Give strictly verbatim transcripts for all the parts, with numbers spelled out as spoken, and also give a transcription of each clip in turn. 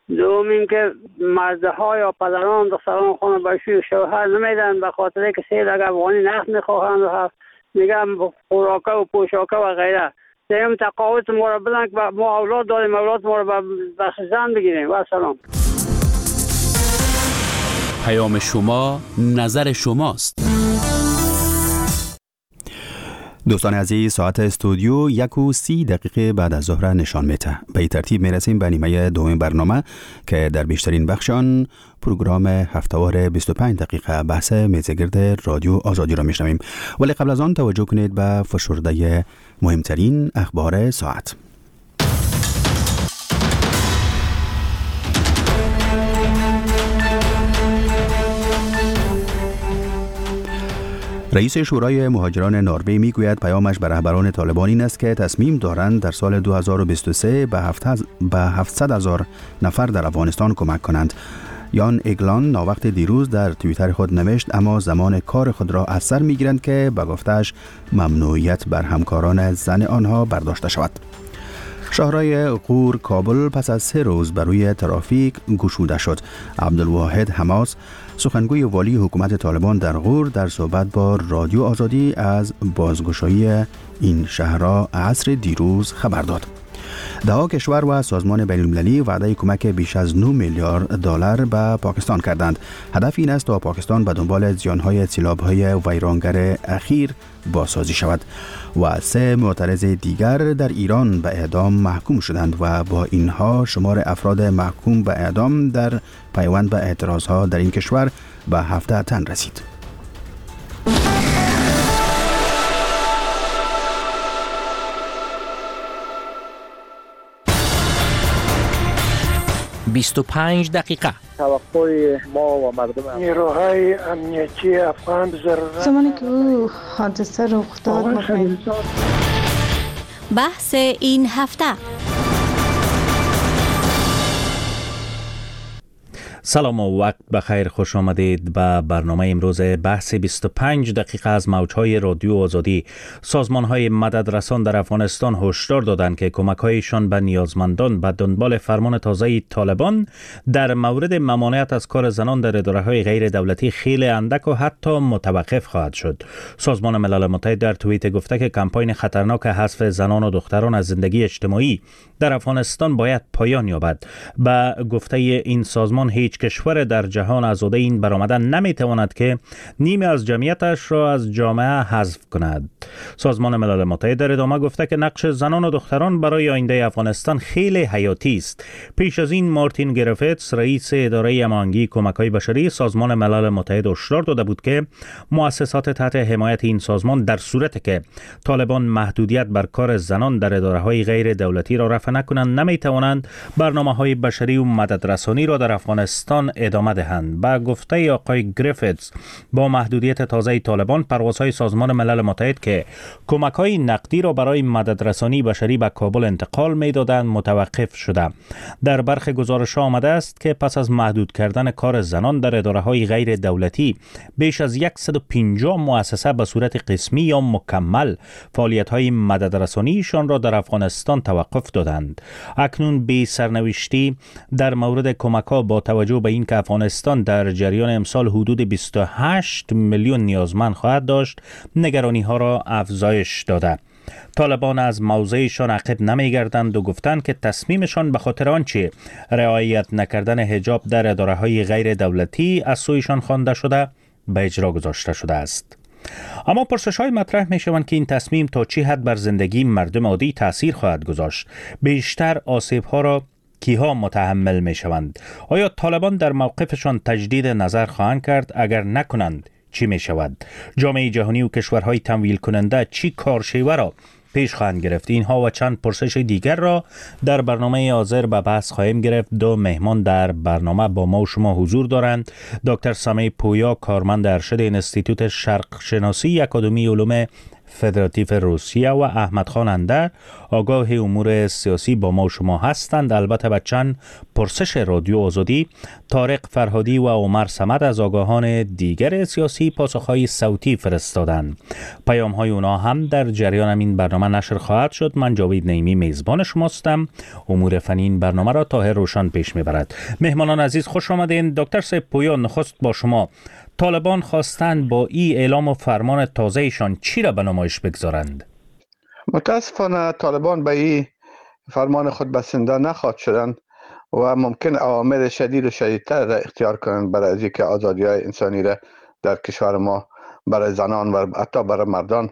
دوم این که مردها یا پدران دختران خود به شوهر نمیدن به خاطر که سه دگ افغانی نقد میخواهند و میگم خوراکه و پوشاکه و غیره. سیم تقاوت ما را بدن که ما اولاد داریم، اولاد ما را به زن بگیریم. و سلام. پیام شما نظر شماست. دوستان عزیز، ساعت استودیو یک و سی دقیقه بعد از ظهر نشان میده. به این ترتیب میرسیم به نیمه دوم برنامه که در بیشترین بخش آن پروگرام هفته‌وار بیست و پنج دقیقه بحث میزگرد رادیو آزادی را میشنویم. ولی قبل از آن توجه کنید به فشرده مهمترین اخبار ساعت. رئیس شورای مهاجران نروژ میگوید پیامش به رهبران طالبان این است که تصمیم دارند در سال دو هزار و بیست و سه به هفتصد هزار نفر در افغانستان کمک کنند. یان اگلان ناوقت دیروز در توییتر خود نوشت اما زمان کار خود را از سر میگیرند که به گفته‌اش ممنوعیت بر همکاران زن آنها برداشته شود. شاهراه غور کابل پس از سه روز بر روی ترافیک گشوده شد. عبدالواحد حماس سخنگوی والی حکومت طالبان در غور در صحبت با رادیو آزادی از بازگشایی این شهرها عصر دیروز خبر داد. ده کشور و سازمان بین‌المللی وعده کمک بیش از نه میلیارد دلار به پاکستان کردند. هدف این است تا پاکستان به دنبال زیانهای سیلاب‌های ویرانگر اخیر بازسازی شود. و سه معترض دیگر در ایران به اعدام محکوم شدند و با اینها شمار افراد محکوم به اعدام در پیوند به اعتراضها در این کشور به هفده تن رسید. بیست و پنج دقیقه. توقع ما و مردم نیروهای امنیتی افغان ضرورت زمانی که او حادثه رخ داد بحث این هفته. سلام و وقت بخیر، خوش آمدید به برنامه امروز بحث بیست و پنج دقیقه از موجهای رادیو آزادی. سازمان‌های مددرسان در افغانستان هشدار دادند که کمک‌هایشان به نیازمندان به دنبال فرمان تازه طالبان در مورد ممانعت از کار زنان در اداره‌های غیر دولتی خیلی اندک و حتی متوقف خواهد شد. سازمان ملل متحد در توییت گفته که کمپاین خطرناک حذف زنان و دختران از زندگی اجتماعی در افغانستان باید پایان یابد. به گفته این سازمان هیچ کشور در جهان آزاده این برآمدن نمیتواند که نیمه از جمعیتش را از جامعه حذف کند. سازمان ملل متحد در ادامه گفته که نقش زنان و دختران برای آینده افغانستان خیلی حیاتی است. پیش از این مارتین گریفیتس رئیس اداره هماهنگی کمک‌های بشری سازمان ملل متحد هشدار داده بود که مؤسسات تحت حمایت این سازمان در صورتی که طالبان محدودیت بر کار زنان در اداره‌های غیر دولتی را رفع نکنند نمیتوانند برنامه‌های بشری و مددرسانی را در افغانستان ادامه دهند. با گفته آقای گریفیتس با محدودیت تازه طالبان پروازهای سازمان ملل متحد که کمک‌های نقدی را برای مددرسانی بشری به کابل انتقال می‌دادند متوقف شده. در برخی گزارش‌ها آمده است که پس از محدود کردن کار زنان در اداره‌های غیر دولتی بیش از صد و پنجاه مؤسسه به صورت قسمی یا مکمل فعالیت‌های مددرسانیشان را در افغانستان توقف دادند. اکنون بی سرنوشتی در مورد کمک‌ها با توجه به اینکه افغانستان در جریان امسال حدود بیست و هشت میلیون نیازمند خواهد داشت نگرانی‌ها را افزایش داده. طالبان از موضعشان عقب نمیگردند و گفتند که تصمیمشان به خاطر آنچه رعایت نکردن حجاب در اداره‌های غیر دولتی از سویشان خوانده شده به اجرا گذاشته شده است. اما پرسش‌های مطرح می‌شوند که این تصمیم تا چه حد بر زندگی مردم عادی تأثیر خواهد گذاشت. بیشتر آسیب‌ها را کیها متحمل می‌شوند؟ آیا طالبان در موقفشان تجدید نظر خواهند کرد؟ اگر نکنند چی می‌شود؟ جامعه جهانی و کشورهای تمویل کننده چی کارشیوه را پیش خواهند گرفت؟ اینها و چند پرسش دیگر را در برنامه حاضر به بحث خواهیم گرفت. دو مهمان در برنامه با ما و شما حضور دارند. دکتر سمیع پویا، کارمند ارشد انستیتوت شرق شناسی اکادمی علوم فدراتیو روسیه و احمد خان اندر آگاه امور سیاسی با ما و شما هستند. البته به چند پرسش رادیو آزادی طارق فرهادی و عمر صمد از آگاهان دیگر سیاسی پاسخهای صوتی فرستادند. پیام‌های اونا هم در جریان این برنامه نشر خواهد شد. من جاوید نعیمی میزبان شماستم. امور فنی این برنامه را طاهر روشن پیش میبرد. مهمانان عزیز خوش آمدین. دکتر صاحب پویا، نخست با شما. طالبان خواستند با این اعلام و فرمان تازهشان چی را به نمایش بگذارند؟ متاسفانه طالبان به این فرمان خود بسنده نخواهد شدند و ممکن اوامر شدید و شدیدتر را اختیار کنند برای از اینکه آزادی‌های انسانی را در کشور ما برای زنان و حتی برای مردان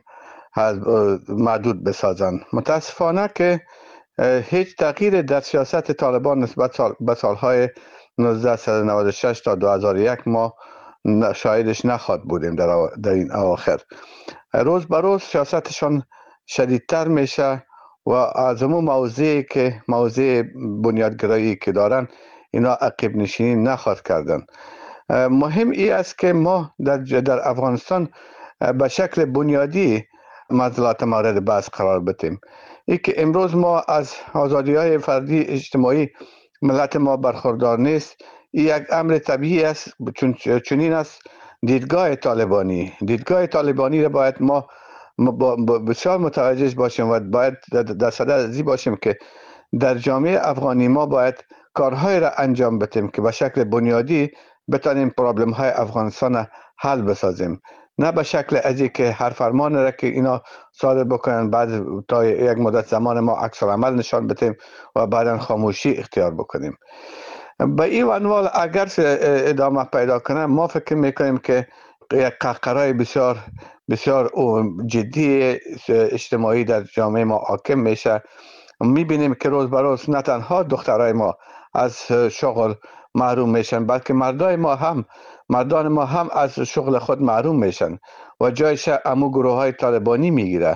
محدود بسازند. متاسفانه که هیچ تغییر در سیاست طالبان نسبت به سالهای نوزده نود و شش تا دو هزار و یک ما شاهدش نخواهد بودیم در, در این اواخر. روز به روز سیاستشان شدیدتر میشه و از اون موضوعی که موضوع بنیادگرایی که دارن اینا عقب نشینی نخواهد کردن. مهم ای است که ما در, در افغانستان به شکل بنیادی معضلات مورد بحث قرار بدیم. ای که امروز ما از آزادی‌های فردی اجتماعی ملت ما برخوردار نیست، این یک امر طبیعی است، چون چنین است دیدگاه طالبانی. دیدگاه طالبانی را باید ما بسیار متوجه باشیم و باید در صدد ازی باشیم که در جامعه افغانی ما باید کارهای را انجام بدیم که به شکل بنیادی بتانیم پرابلم های افغانستان حل بسازیم، نه به شکل ازی که هر فرمان را که اینا صادر بکنن بعد تا یک مدت زمان ما عکس العمل نشان بدیم و بعدا خاموشی اختیار بکنیم. به این عنوان اگر ادامه پیدا کنه ما فکر میکنیم که یک قهقرای بسیار بسیار جدی اجتماعی در جامعه ما حاکم میشه. میبینیم که روز به روز نه تنها دخترای ما از شغل محروم میشن، بلکه مردای ما هم مردان ما هم از شغل خود محروم میشن و جایش امو گروه های طالبانی میگیره.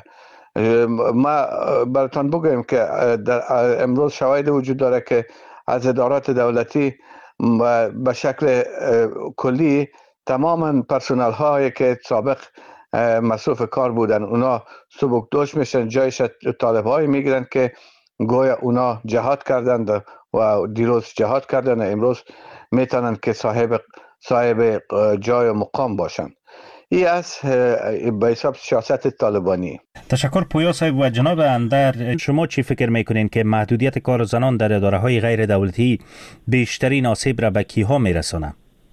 ما براتون بگویم که در امروز شواهد وجود داره که از ادارات دولتی به شکل کلی تماما پرسنل هایی که سابق مصروف کار بودن اونا سبکدوش میشن، جایش طالب هایی میگیرن که گویا اونا جهاد کردن و دیروز جهاد کردن و امروز میتونن که صاحب صاحب جای و مقام باشن. این از به حساب سیاست طالبانی. تشکر پویا صاحب. و جناب اندر، شما چی فکر میکنین که محدودیت کار زنان در اداره های غیر دولتی بیشترین آسیب را به کیها میرسونه؟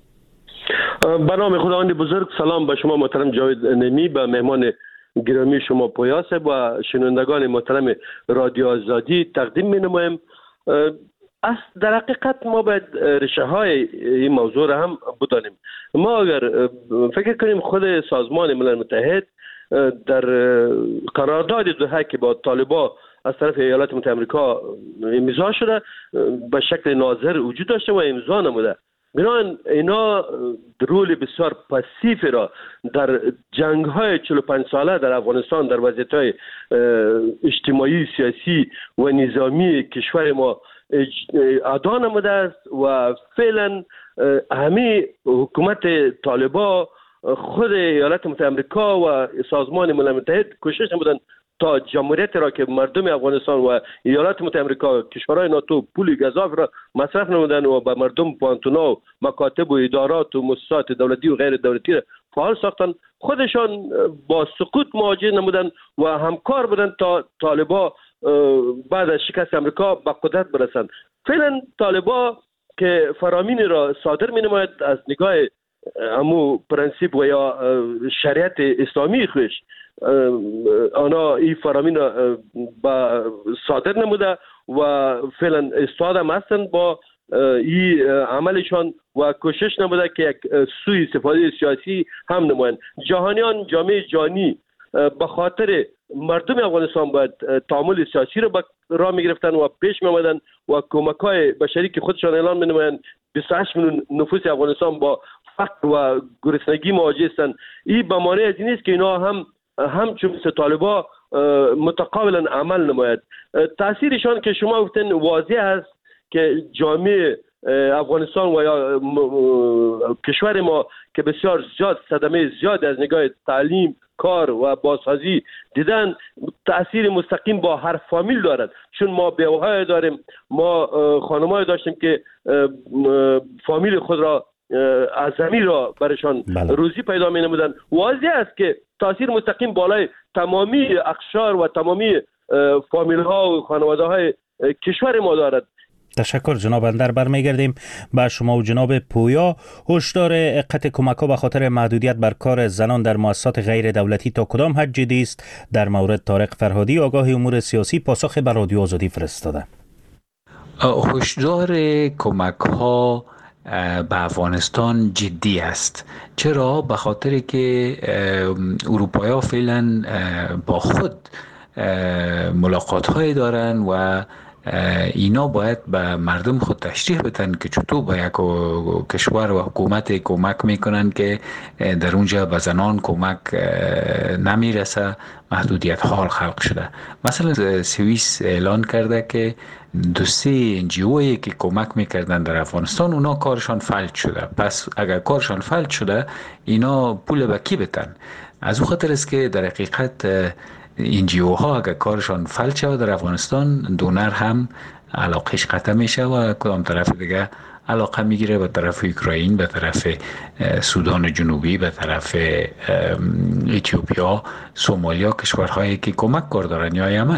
به نام خداوند بزرگ، سلام به شما محترم جاوید نعیمی، به مهمان گرامی شما پویا صاحب و شنوندگان محترم رادیو آزادی تقدیم می نمایم. از در حقیقت ما باید ریشه های این موضوع را هم بدانیم. ما اگر فکر کنیم خود سازمان ملل متحد در قرارداد دوحه که با طالبا از طرف ایالات متحده آمریکا امضا شده به شکل ناظر وجود داشته و امضا نموده، بنابراین اینا رول بسیار پاسیو را در جنگ های چهل و پنج ساله در افغانستان در وضعیت های اجتماعی، سیاسی و نظامی کشور ما ادا نموده است و فعلا همه حکومت طالبا، خود ایالات متحده آمریکا و سازمان ملل متحد کوشش نمودند تا جمهوریت را که مردم افغانستان و ایالات متحده آمریکا کشورهای ناتو پول گزاف را مصرف نمودند و به مردم پانتونا و مکاتب و ادارات و مؤسسات دولتی و غیر دولتی را فعال ساختند. خودشان با سقوط مواجه نمودند و همکار بودند تا طالبا بعد از شکست امریکا به قدرت برسند. فعلا طالبا که فرامین را صادر می نماید از نگاه امو پرنسیپ و یا شریعت اسلامی خوش، آنها این فرامین را صادر نموده و فعلا استاد هم هستند با این عملشان و کوشش نموده که یک سوی استفاده سیاسی هم نمایند. جهانیان، جامعه جهانی به خاطر مردم افغانستان باید تعامل سیاسی را راه می گرفتن و پیش می آمدن و کمک های بشری که خودشان اعلان می نمایند بیست و هشت میلیون نفوس افغانستان با فقر و گرسنگی مواجه هستند. این به معنی از این است که اینا هم همچون مثل طالبا متقابلا عمل نماید. تاثیرشان که شما گفتن واضح است که جامعه افغانستان و یا کشور ما که بسیار زیاد صدمه زیاد از نگاه تعلیم، کار و بازسازی دیدن تأثیر مستقیم با هر فامیل دارد. چون ما بیوه‌های داریم، ما خانم‌های داشتیم که فامیل خود را از زمین را برشان بله. روزی پیدا می نمودن. واضح است که تاثیر مستقیم بالای تمامی اقشار و تمامی فامیل ها و خانواده های کشور ما دارد. تشکر جناب اندر. برمیگردیم به شما و جناب پویا. هشدار قطع کمک ها به خاطر محدودیت بر کار زنان در مؤسسات غیر دولتی تا کدام حد جدی است؟ در مورد طارق فرهادی آگاه امور سیاسی پاسخ به رادیو آزادی فرستاده. هشدار کمک ها به افغانستان جدی است. چرا؟ به خاطر که اروپایی ها فعلا با خود ملاقات های دارن و اینا باید به مردم خود تشریح بدن که چطور به یک کشور و حکومت کمک میکنن که در اونجا به زنان کمک نمیرسه، محدودیت ها خلق شده. مثلا سوئیس اعلان کرده که دو سه انجیوهایی که کمک میکردن در افغانستان اونا کارشان فلج شده. پس اگر کارشان فلج شده اینا پول به کی بدن؟ از اون خاطر است که در حقیقت انجیوها اگر کارشان فلج شده در افغانستان، دونر هم علاقش قطع میشه و کدام طرف دیگه علاقه میگیره، به طرف اوکراین، به طرف سودان جنوبی، به طرف اتیوپیا، سومالیا، کشورهایی که کمک کار دارن، یا یمن.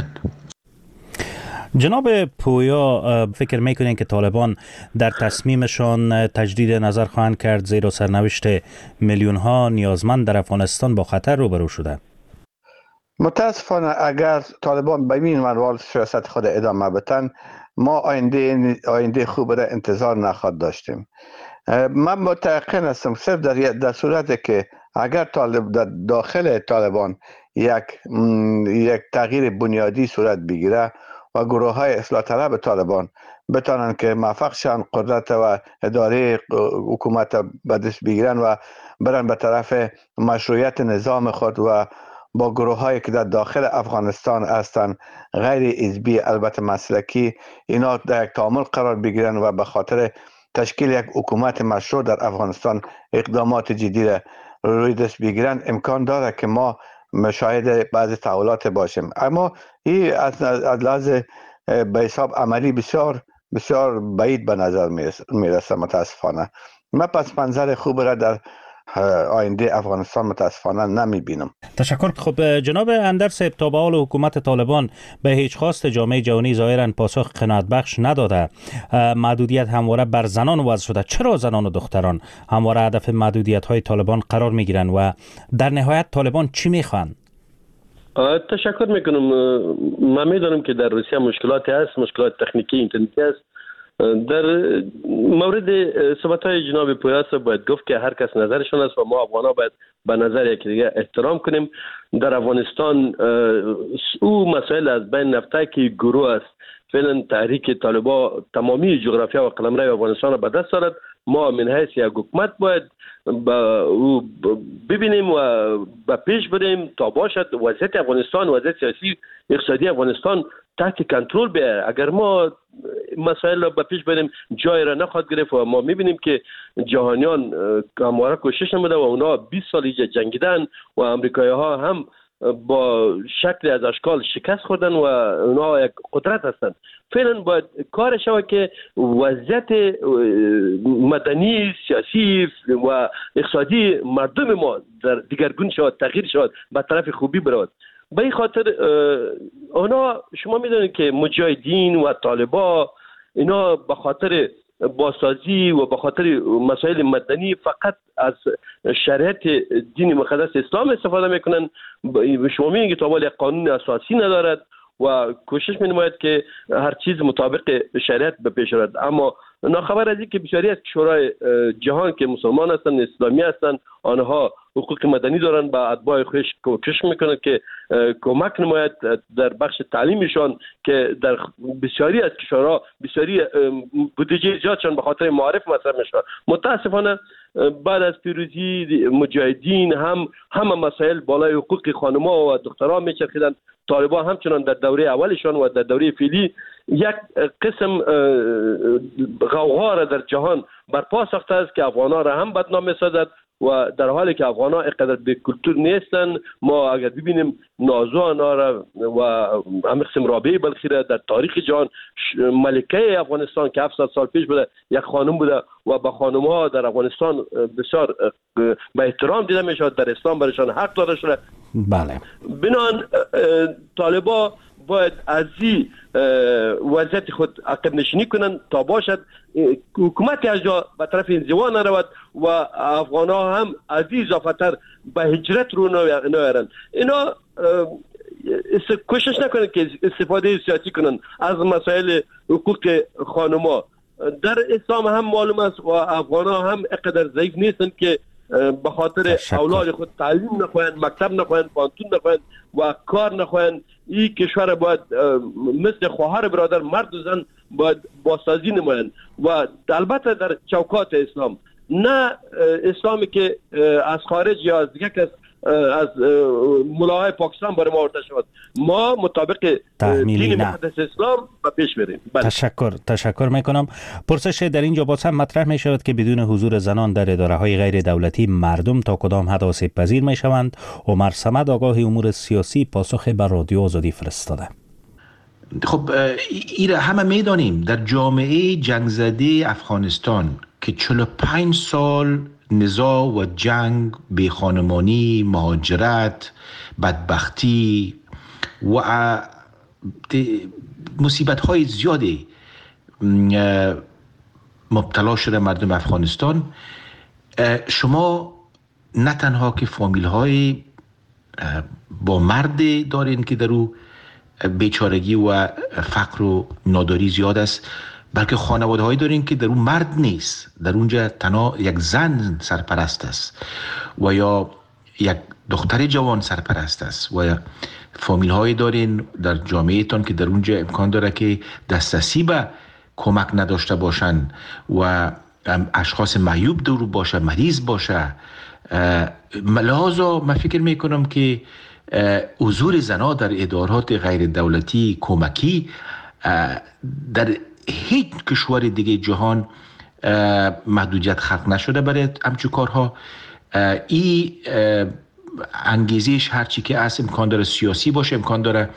جناب پویا، فکر میکنین که طالبان در تصمیمشان تجدید نظر خواهند کرد زیرا سرنوشت میلیون ها نیازمند در افغانستان با خطر روبرو شده؟ متاسفانه اگر طالبان به این منوال سیاست خود ادامه بدن، ما آینده آینده خوب را انتظار نخواهد داشتیم. من متأکد هستم صرف در در صورتی که اگر طالب در داخل طالبان یک یک تغییر بنیادی صورت بگیره و گروه های اصلاح طلب طالبان بتانن که موفق شن قدرت و اداره حکومت به دست بگیرن و برن به طرف مشروعیت نظام خود و با گروه هایی که در داخل افغانستان هستند، غیر حزبی البته مسلکی، اینا در یک تعامل قرار بگیرن و به خاطر تشکیل یک حکومت مشروع در افغانستان اقدامات جدی را روی دست بگیرن، امکان داره که ما مشاهد بعضی تحولات باشیم. اما این از لحاظ به حساب عملی بسیار بسیار بعید به نظر میرسه متاسفانه. من پس منظر خوب را در آینده افغانستان متاسفانه نمی بینم. تشکر. خب جناب اندر صاحب، تا به حال حکومت طالبان به هیچ خواست جامعه جهانی ظاهرا پاسخ قناعت بخش نداده. محدودیت همواره بر زنان وضع شده. چرا زنان و دختران همواره هدف محدودیت های طالبان قرار می گیرند و در نهایت طالبان چی می خوان؟ تشکر میکنم. من میدانم که در روسیه مشکلاتی هست، مشکلات تکنیکی اینترنتی هست. در مورد صحبت‌های جناب پویاس باید گفت که هر کس نظرشون است و ما افغان‌ها باید به نظر یکی دیگه احترام کنیم. در افغانستان او مسائل از بین نفته که گروه است. فعلا تحریک طالبان تمامی جغرافیا و قلمرو افغانستان را به دست دارد. ما من حیث یک حکومت باید با او ببینیم و به پیش بریم تا باشد وضعیت افغانستان، وضعیت سیاسی اقتصادی افغانستان تحت کنترل بیاید. اگر ما مسائل را به پیش بریم جای را نخواهد گرفت و ما میبینیم که جهانیان همواره کوشش نموده و اونا بیست سال جنگیدن و امریکایی ها هم با شکل از اشکال شکست خوردن و اونا یک قدرت هستند. فعلا باید کار شود که وضعیت مدنی، سیاسی و اقتصادی مردم ما در دیگرگون شود، تغییر شود، به طرف خوبی برود. به این خاطر اونا شما میدونید که مجاهدین و طالبا اینا به خاطر بازسازی و به خاطر مسائل مدنی فقط از شریعت دین مقدس اسلام استفاده میکنن. شما میبینید که طالبان یک قانون اساسی ندارد و کوشش می‌نماید که هر چیز مطابق شریعت به پیش برد. اما ناخبر از این که بسیاری از کشورهای جهان که مسلمان هستند، اسلامی هستند، آنها حقوق مدنی دارند، به اتباع خودش کوشش میکنند که کمک نماید در بخش تعلیمشان که در بسیاری از کشورها بسیاری بودجه زیادشان به خاطر معارف مصرف میشه. متاسفانه بعد از پیروزی مجاهدین هم همه مسائل بالای حقوق خانم‌ها و دختران میچرخیدند. طالبان همچنان در دوره اولشان و در دوره فعلی یک قسم غوغا را در جهان برپا ساخته است که افغان‌ها را هم بدنام می‌سازد، و در حالی که افغان ها اینقدر به کلتور نیستن. ما اگر ببینیم نازو آنها را و هم قسم رابعه بلخی را در تاریخ جهان ملکه افغانستان که هفتصد سال پیش بوده یک خانم بوده و با خانم ها در افغانستان بسیار به احترام دیده می شود، در اسلام برایشان حق داده شده. بله. بنان طالبا باید از این وضعیت خود عقب نشینی کنند تا باشد حکومت از جا به طرف انزوا نرود و افغان ها هم از این اضافتر به هجرت رو نیارند. اینا کوشش نکنند که استفاده سیاسی کنند از مسائل حقوق خانما. در اسلام هم معلوم است و افغان ها هم اقدر ضعیف نیستند که به خاطر اولاد خود تعلیم نخواهند، مکتب نخواهند، پانتون نخواهند و کار نخواهند. این کشور باید مثل خواهر برادر مرد و زن باید بازسازی نمایند و البته در چوکات اسلام، نه اسلامی که از خارج یا از دیگه کس از ملاهای پاکستان برای ما آورده شود. ما مطابق دین مقدس اسلام و پیش بریم. تشکر تشکر میکنم. پرسش در اینجا باز هم مطرح می شود که بدون حضور زنان در اداره های غیر دولتی مردم تا کدام حد آسیب پذیر می شوند؟ عمر صمد آگاه امور سیاسی پاسخ بر رادیو آزادی فرستاده. خب این همه میدانیم در جامعه جنگ زده افغانستان که چهل و پنج سال نزاع و جنگ، بیخانمانی، مهاجرت، بدبختی و مصیبت های زیادی مبتلا شده مردم افغانستان. شما نه تنها که فامیل های با مرد دارین که در او بیچارگی و فقر و ناداری زیاد است، بلکه خانواده هایی دارین که در اون مرد نیست، در اونجا تنها یک زن سرپرست است و یا یک دختر جوان سرپرست است و فامیل هایی دارین در جامعه تان که در اونجا امکان داره که دسترسی به کمک نداشته باشن و اشخاص معیوب دور باشه، مریض باشه. لحاظا من فکر میکنم که حضور زنها در ادارات غیر دولتی کمکی در هیچ کشور دیگه جهان محدودیت خلق نشده برای همچون کارها. این انگیزش هرچی که از امکان داره سیاسی باشه، امکان داره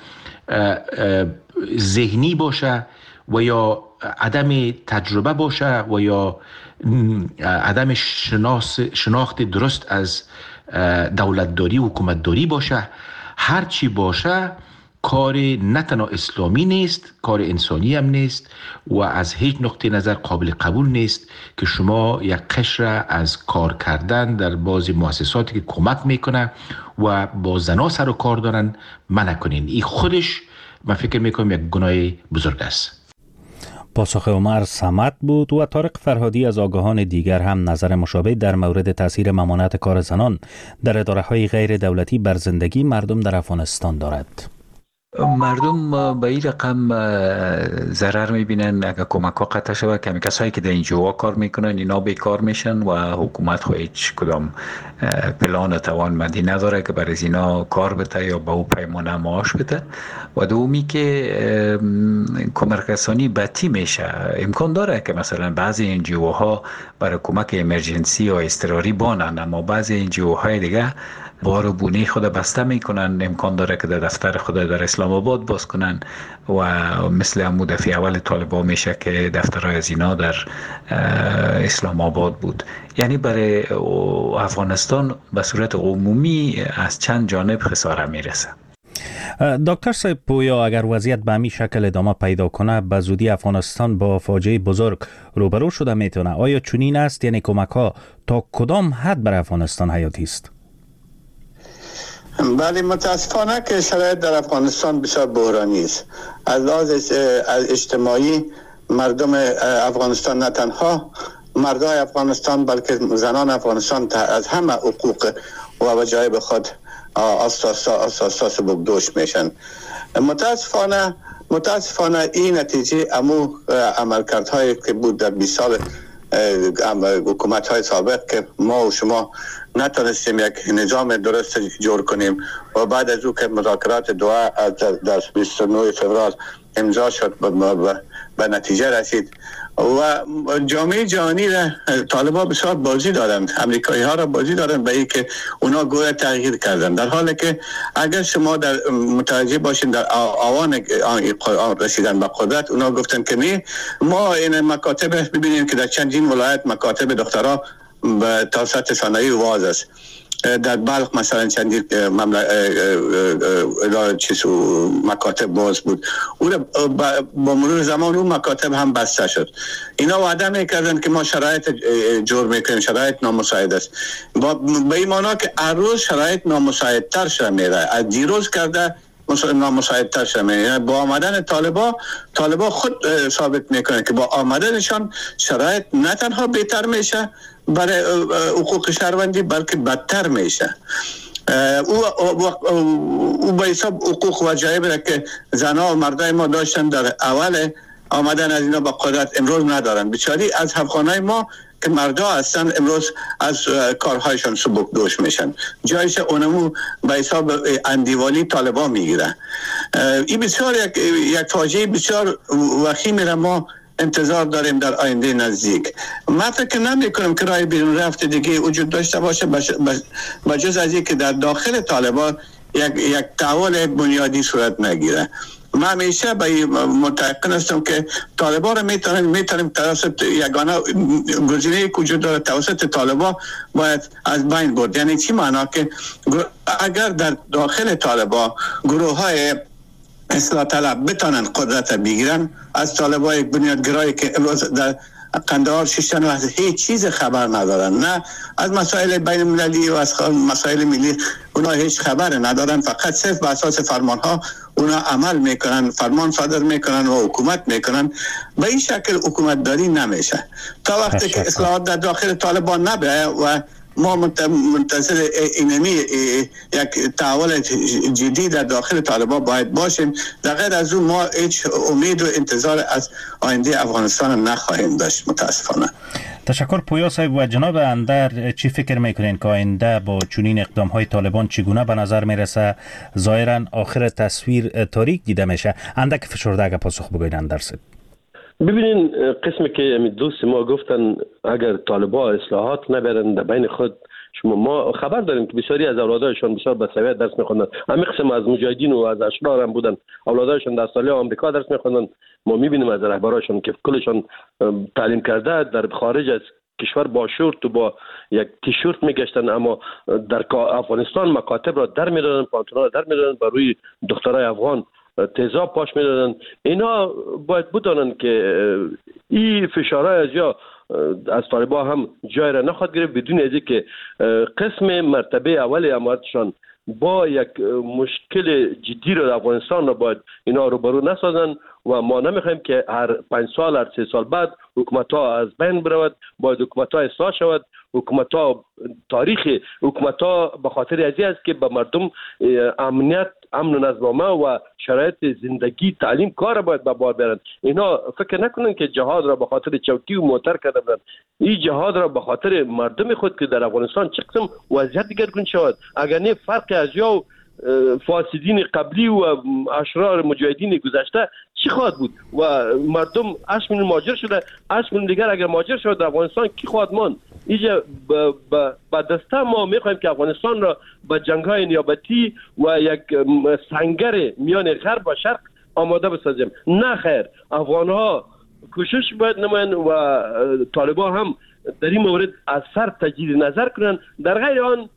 ذهنی باشه و یا عدم تجربه باشه و یا عدم شناس شناخت درست از دولتداری و حکومتداری باشه. هرچی باشه کار نه تنها اسلامی نیست، کار انسانی هم نیست و از هیچ نقطه نظر قابل قبول نیست که شما یک قشر از کار کردن در بعضی مؤسساتی که کمک میکنه و با زنا سر و کار دارن منع کنین. این خودش من فکر میکنم یک گناه بزرگ است. پاسخ عمر صمد بود. و طارق فرهادی از آگاهان دیگر هم نظر مشابه در مورد تاثیر ممانعت کار زنان در اداره‌های غیر دولتی بر زندگی مردم در افغانستان دارد. مردم به این رقم ضرر میبینن اگر کمک ها قطع شود. کمی کسایی که در اینجا کار میکنن اینا بیکار میشن و حکومت خو هیچ کدام پلان و توانمندی نداره که برای اینا کار بده یا با او پیمانه معاش بده. و دومی که کمک رسانی بطی میشه. امکان داره که مثلا بعضی انجیو ها برای کمک امرجنسی یا اضطراری بانن، اما بعضی انجیو های دیگه بار بونه خود بسته میکنن. امکان داره که در دفتر خود در اسلام آباد باز کنن و مثل همون دفعه اول طالبان میشه که دفترهای از اینا در اسلام آباد بود. یعنی برای افغانستان به صورت عمومی از چند جانب خساره میرسه. دکتر صاحب پویا، اگر وضعیت به همین شکل ادامه پیدا کنه به زودی افغانستان با فاجعه بزرگ روبرو شده میتونه. آیا چنین است؟ یعنی کمک ها تا کدام حد برای افغانستان حیاتی است؟ بله، متاسفانه که شرایط در افغانستان بسیار بحرانی است. از لحاظ اجتماعی مردم افغانستان نه تنها مردای افغانستان بلکه زنان افغانستان از همه حقوق و وجایب خود اساس بگدوش میشن. متاسفانه متاسفانه این نتیجه امو عملکردهایی که بود در بیست سال حکومت های سابق که ما و شما نتونستیم یک نظام درست جور کنیم و بعد از او که مذاکرات دوحه در بیست و نه فوریه امضا شد به نتیجه رسید و جامعه جهانی را طالبان بسیار بازی دادند، امریکایی ها را بازی دادند به اینکه اونا گویا تغییر کردند، در حالی که اگر شما در متوجه باشین در آوان رسیدن به قدرت اونا گفتن که نه، ما این مکاتب ببینیم که در چندین ولایت مکاتب دخترها به توسط صنایع واز است. در بلخ مثلا چندین چیز مکاتب باز بود، او با مرور زمان اون مکاتب هم بسته شد. اینا وعده میکردن که ما شرایط جور میکنیم، شرایط نامساعد است، به این معنا که هر روز شرایط نامساعدتر شده میره، از دیروز کرده نامساعدتر شده میره. با آمدن طالبا طالبا خود ثابت میکنه که با آمدنشان شرایط نه تنها بهتر میشه برای حقوق شهروندی بلکه بدتر میشه. او او به حساب حقوق و جایب که زنها و مردای ما داشتن در اول آمدن از اینا با قدرت امروز ندارن. بیچاری از حفخانه ما که مردا هستن امروز از کارهایشان سبک دوش میشن، جایش اونمو به حساب اندیوالی طالبان میگیره. این بسیار یک, یک فاجعه بسیار وخیمی را ما انتظار داریم در آینده نزدیک. من فکر نمی کنم که راه بیرون رفت دیگه وجود داشته باشه بجز از این که در داخل طالبان یک, یک تحول بنیادی صورت نگیره. من همیشه به متعقن هستم که طالبان را میتونیم میتونیم توسط یگانه گزینه که وجود داره توسط طالبان باید از بین برد. یعنی چی معنا که اگر در داخل طالبان گروه های اصلاح طلب بتانن قدرت بگیرن از طالبای بنیادگرایی که امروز در قندهار ششتن و از هیچ چیز خبر ندارن، نه از مسائل بین المللی و از مسائل ملی اونا هیچ خبر ندارن، فقط صرف به اساس فرمان ها اونا عمل میکنن، فرمان صادر میکنن و حکومت میکنن. به این شکل حکومت داری نمیشه تا وقتی که اصلاحات در داخل طالبان نبه و ما منتظر اینمی یک تحول جدی در داخل طالبان باید باشیم. در غیر از اون ما هیچ امید و انتظار از آینده افغانستان نخواهیم داشت متاسفانه. تشکر پویا صاحب. و جناب اندر چی فکر میکنین که آینده با چنین اقدام های طالبان چگونه به نظر میرسه؟ ظاهرا آخر تصویر تاریک دیده میشه. اندک فشرده اگه پاسخ بگوین اندر صاحب. ببینین قسمی که دوست ما گفتن اگر طالبان اصلاحات نبرن در بین خود، شما ما خبر داریم که بسیاری از اولادایشان بسیار به سویت درس میخوندن، همین قسم از مجاهدین و از اشرار هم بودن، اولادایشان در سالی آمریکا درس میخوندن. ما میبینیم از رهبراشون که کلشان تعلیم کرده در خارج از کشور با شورت و با یک تیشورت میگشتن، اما در افغانستان مکاتب را در میدادن، پانتونا را در میدادن، بر روی دخترای افغان تیزاب پاش میدادن. اینا باید بدانن که این فشارهای از یا از طالبان هم جای را نخواهد گرفت بدون از که قسم مرتبه اول امارتشان با یک مشکل جدی را در افغانستان را باید اینا روبرو نسازن و ما نمیخوایم که هر پنج سال هر سه سال بعد حکومت ها از بین برود. باید حکومت ها اصلاح شود. حکومت ها تاریخ حکومت ها به خاطر ازی است که به مردم امنیت، امن و نظم و شرایط زندگی، تعلیم، کار باید به بار برند. اینا فکر نکنن که جهاد را به خاطر چوکی و موتر کرده بودند. این جهاد را به خاطر مردم خود که در افغانستان چه قسم وضعیت دیگرگون شود. اگر نه فرق از یا فاسدین قبلی و اشرار مجاهدین گذشته چی خواهد بود؟ و مردم هشت میلیون مهاجر شده، هشت میلیون دیگر اگر مهاجر شد در افغانستان کی خواهد ماند؟ اینجا با دسته ما میخوایم که افغانستان را به جنگ‌های نیابتی و یک سنگر میان غرب و شرق آماده بسازیم. نه خیر، افغان‌ها کوشش باید نمایند و طالبان هم در این مورد از سر تجدید نظر کنند. در غیر آن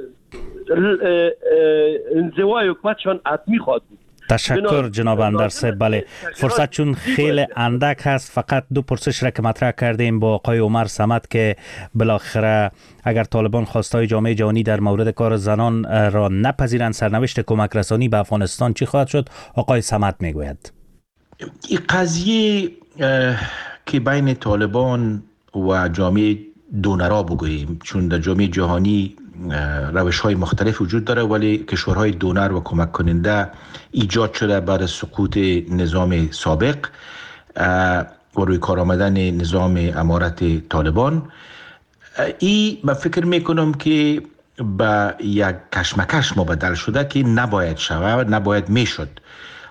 انزوای حکومتشان حتمی خواهد بود. تشکر جناب اندر صاحب. بله، فرصت چون خیلی اندک هست، فقط دو پرسش را که مطرح کردیم با آقای عمر صمد که بالاخره اگر طالبان خواستای جامعه جهانی در مورد کار زنان را نپذیرند، سرنوشت کمک رسانی به افغانستان چی خواهد شد؟ آقای صمد میگوید این قضیه که بین طالبان و جامعه دونرا بگوییم، چون در جامعه جهانی روش های مختلف وجود داره ولی کشورهای دونر و کمک کننده ایجاد شده بعد از سقوط نظام سابق و روی کار آمدن نظام امارت طالبان. ای من فکر میکنم که به یک کشمکش مبدل شده که نباید شود، نباید میشد.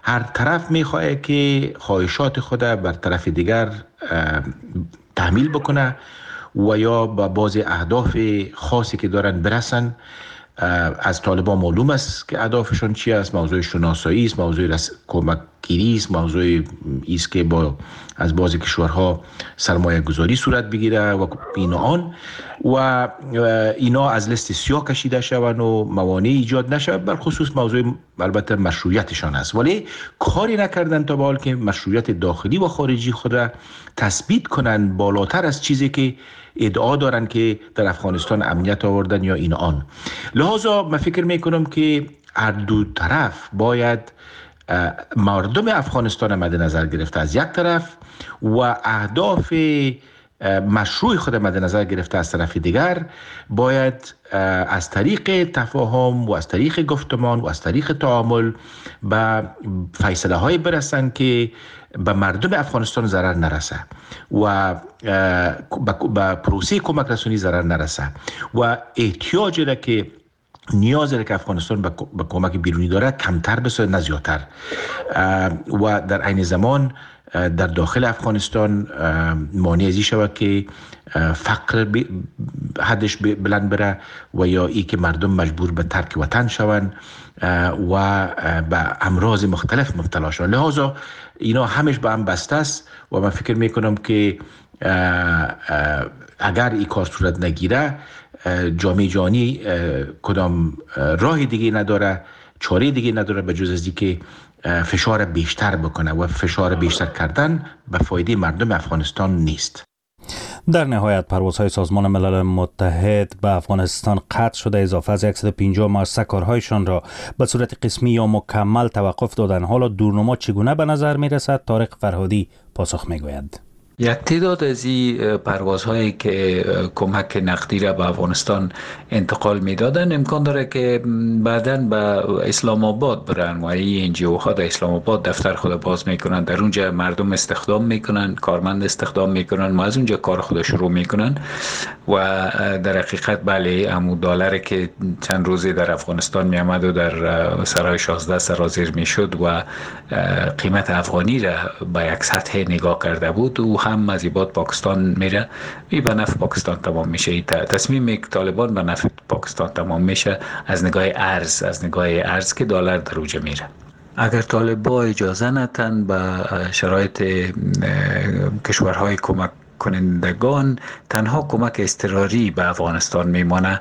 هر طرف میخواه که خواهشات خود بر طرف دیگر تحمیل بکنه و یا با بعضی اهداف خاصی که دارن برسن. از طالبان معلوم است که اهدافشون چی است. موضوع شناسایی است، موضوع رس... کمک گیری است، موضوع است که با از بعضی کشورها سرمایه گذاری صورت بگیره و این آن و اینا از لیست سیاه کشیده شوند و موانع ایجاد نشود. بر خصوص موضوع البته مشروعیتشان است، ولی کاری نکردن تا به حال که مشروعیت داخلی و خارجی خود را تثبیت کنند بالاتر از چیزی که ادعا دارن که در افغانستان امنیت آوردن یا این آن. لذا من فکر میکنم که هر دو طرف باید مردم افغانستان مد نظر گرفته از یک طرف و اهداف مشروع خود مد نظر گرفته از طرف دیگر، باید از طریق تفاهم و از طریق گفتمان و از طریق تعامل به فیصله های برسن که به مردم افغانستان ضرر نرسه و به پروسه کمک رسانی ضرر نرسه و احتیاج را که نیاز را که افغانستان به کمک بیرونی داره کمتر بسازه نه زیادتر و در عین زمان در داخل افغانستان مانع ازی شود که فقر حدش بلند بره و یا ای که مردم مجبور به ترک وطن شوند و به امراض مختلف مبتلا شوند. لذا اینا همش به هم بسته است و من فکر میکنم که اگر این کار صورت نگیره جامعه جهانی کدام راه دیگه نداره، چاره دیگه نداره به جز از اینکه فشار بیشتر بکنه و فشار بیشتر کردن به فایده مردم افغانستان نیست. در نهایت پروازهای سازمان ملل متحد به افغانستان قطع شده. اضافه از صد و پنجاه مؤسسه کارهایشان را به صورت قسمی یا مکمل توقف دادن. حالا دورنما چگونه به نظر می رسد؟ طارق فرهادی پاسخ می گوید. یک تعداد از این پروازهایی که کمک نقدی را به افغانستان انتقال میدادن امکان داره که بعداً به اسلام آباد برن و این انجیو ها در اسلام آباد دفتر خود باز میکنن، در اونجا مردم استخدام میکنن، کارمند استخدام میکنن و از اونجا کار خود شروع میکنن و در حقیقت بله امو دلار که چند روزی در افغانستان میامد و در سرای شازده سرازیر میشد و قیمت افغانی را به یک سطح نگاه کرده بود و هم از بعد پاکستان میره و به نفع پاکستان تمام میشه. تصمیم طالبان به نفع پاکستان تمام میشه از نگاه ارز، از نگاه ارز که دلار در اوج میره. اگر طالبان اجازه ندن به شرایط کشورهای کمک کنندگان تنها کمک اضطراری به افغانستان میمانه،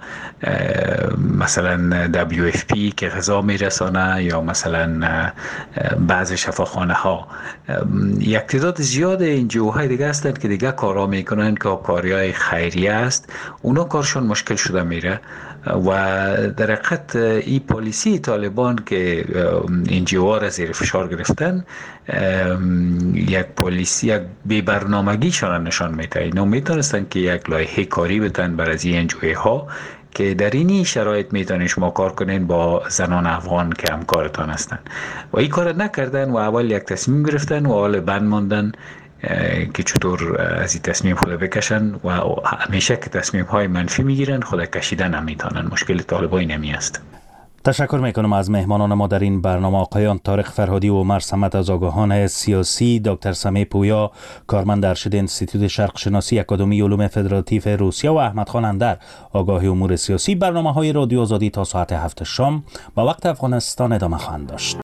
مثلا دبلیو اف پی که غذا میرسانه یا مثلا بعض شفاخانه ها. یک تعداد زیاد انجیوهای دیگه هستند که دیگه کارا میکنن که کاریای خیریه است، اونا کارشون مشکل شده میره و در حقیقت این پالیسی طالبان که انجیوها را زیر فشار گرفتن یک پالیسی یک بی برنامگی شان نشان میده. اینا میتونستن که یک لایحه کاری بتن بر از این انجیوها که در اینی شرایط میتونین شما کار کنین با زنان افغان که همکارتان هستن و این کار نکردن و اول یک تصمیم گرفتن و حال بند ماندن که چطور از این تصمیم خود بکشن و همیشه که تصمیم های منفی میگیرن خود کشیدن هم میتونن. مشکل طالبان نمی است. تشکر میکنم از مهمانان ما در این برنامه، آقایان طارق فرهادی و عمر صمد از آگاهان سیاسی، دکتر سمیع پویا کارمند ارشد انستیتوت شرق شناسی اکادمی علوم فدراتیو روسیه و احمد خان اندر آگاه امور سیاسی. برنامه های رادیو آزادی تا ساعت هفت شام با وقت افغانستان ادامه خواهند داشت.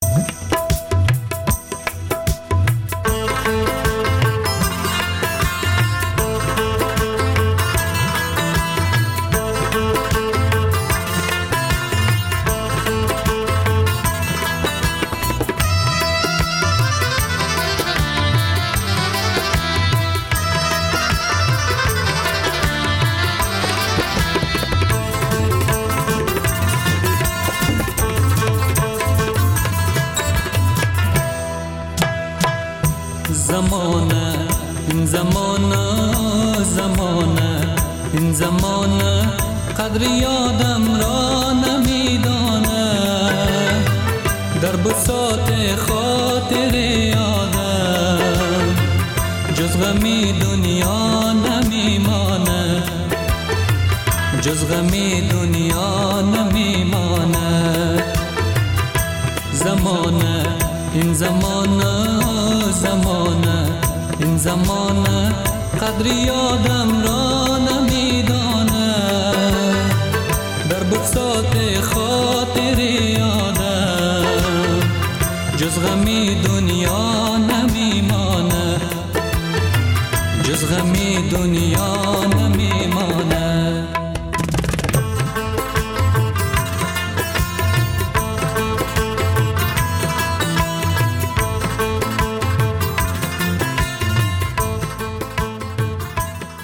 زمانه این زمانه زمانه این زمانه قدر یادم را نمیدانه، در بساط خاطر یادم جز غمی دنیا نمیمانه، جز غمی دنیا نمیمانه. زمانه این زمانه زمانه این زمانه قدر یادم